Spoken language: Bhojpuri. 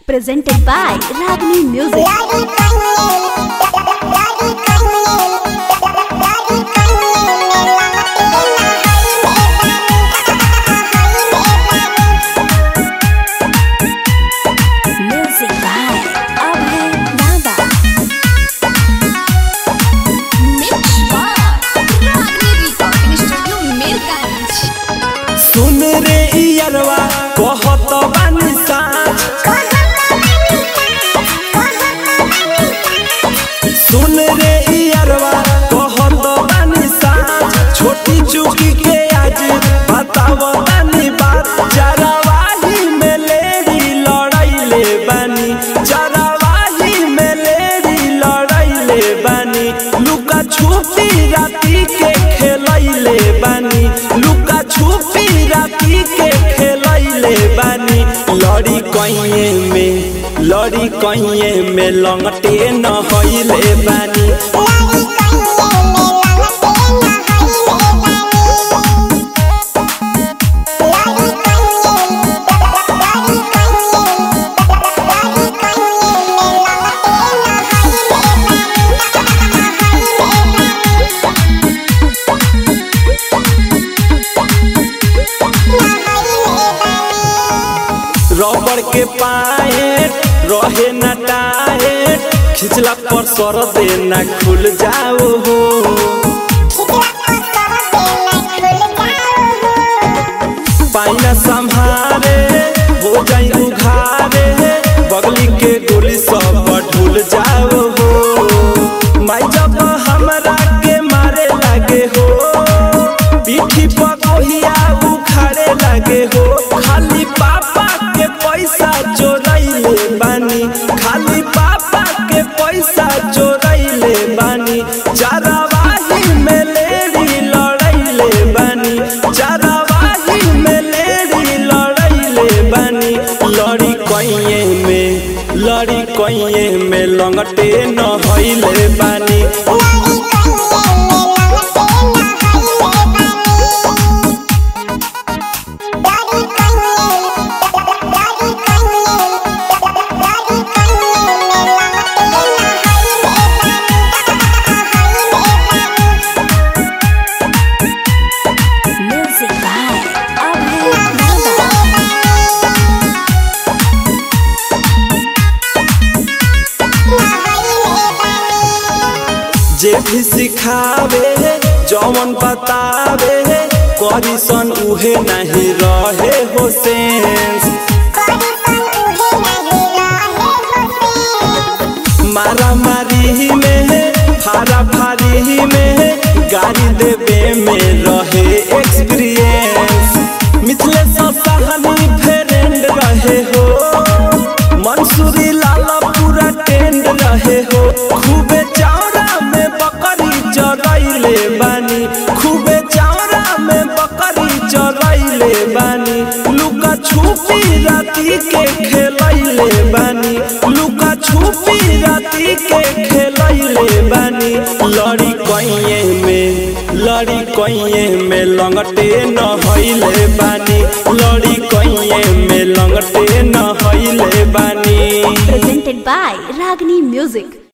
Presented by Ragini Music. Music by Abhay Nada. Mix by Ragini Recording Studio, Mirganj. सुन रे इयरवा कहत बानी साँझ, सुन रे इयरवा कहत बानी साँझ, छोटी चुकी के आज बताव तानी बात। जरावाही में लेरी लड़ाइले बानी, जरावाही में लेरी लड़ाइले बानी, लुका छुपी राती के खेलैले बानी, लुका छुपी राती के खेलैले बानी। लड़ी कहिए में लंगटे न होइले बानी। रबड़ के पाए रहे न टायर, खिंचला पर सर देना खुल जाओ हो। पाइना संभारे हो जाई उघारे, बगली के गोली सब ढुल जाओ हो। माई जब हमरा के मारे लगे हो, पीठी पर कोहिया उखाड़े लगे हो। खाली पापा के पैसा चोरैले बानी, खाली पापा के पैसा चोरैले बानी। जरावाही में लेरी लड़ैले बानी, जरावाही में लेरी लड़ैले बानी। लड़ी कहिए में लंगटे न होइले बानी। Music by Abhay Nada. जे भी सिखावे जौन बतावे, करिसन उहे नहीं रहे हो सेंस। मारा मारी में फारा फारी में, गाड़ी देवे में रहे एक्सपीरियंस। मिथिले सहनी फ्रेंड रहे हो, मंसूरी लाला पूरा टेंड रहे हो। खूबे चावड़ा में बकरी चरैले बानी, खूबे चावड़ा में बकरी चरैले बानी। लुका छुपी राती के खेलैले बानी, लुका छुपी राती के खेलैले बानी। लड़ी कहिए में लंगटे न होइले बानी, लड़ी कहिए में लंगटे न होइले बानी। Presented by Ragini Music.